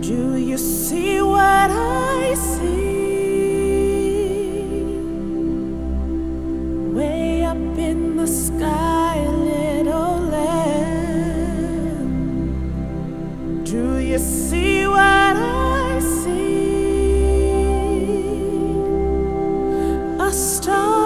Do you see what I see? Way up in the sky, little lamb. Do you see what I see? A star.